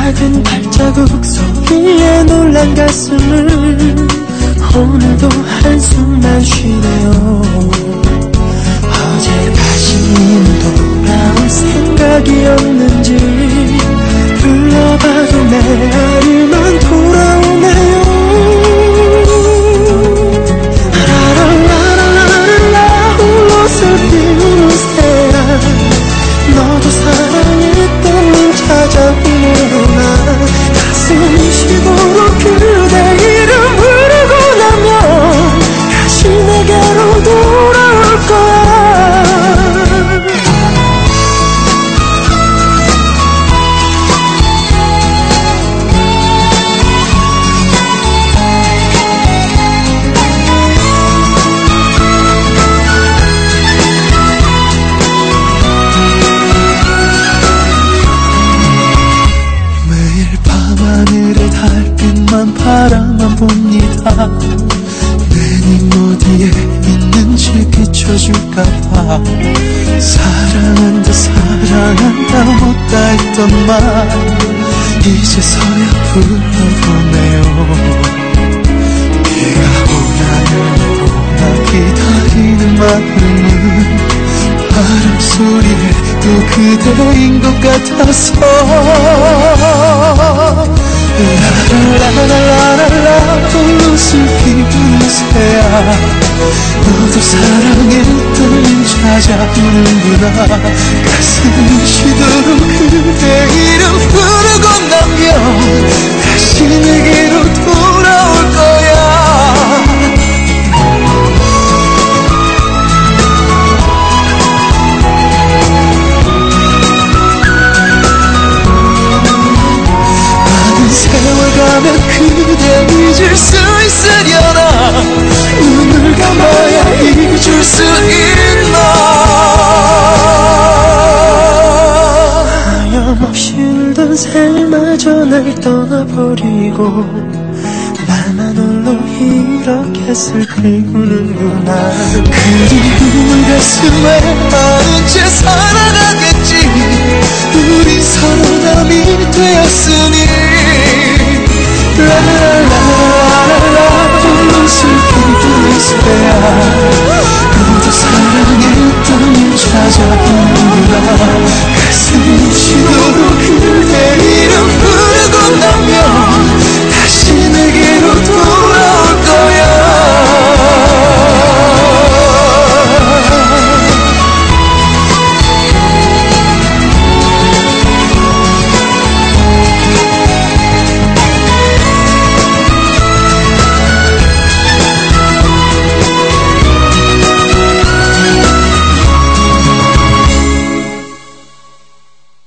작은 발자국 소리에 놀란 가슴을 오늘도 한숨만 쉬네요. 어제 다시 돌아올 생각이 없는지 불러봐도 메아리만 돌아오네요. 라라라라라라 홀로 슬픈 새라 너도 사랑했던 날 찾아오는구나. 가슴이 시도록 그대 이름 부르고 나면 다시 내게로 돌아올 거야. 달빛만 바라만 봅니다. 내님 어디에 있는지 비춰줄까봐. 사랑한다 사랑한다 못다 했던 말 이제서야 불러보네요. 비가 오나 오나 기다리는 마음은 바람 소리에 또 그대인 것 같아서 라라라라라라 홀로 슬피 부는 새야 너도 사랑했던 날 찾아오는구나. 가슴이 시도록 그대 이름 부르고 나면 다시 내게로 돌아올 거야. 세월가면 그대 잊을 수 있으려나. 눈을 감아야 잊을 수 있나. 하염없이 울던 새마저 날 떠나버리고 나만 홀로 이렇게 슬피 우는구나. 그리움을 가슴에 안은 채 살아가겠지. 우리 서로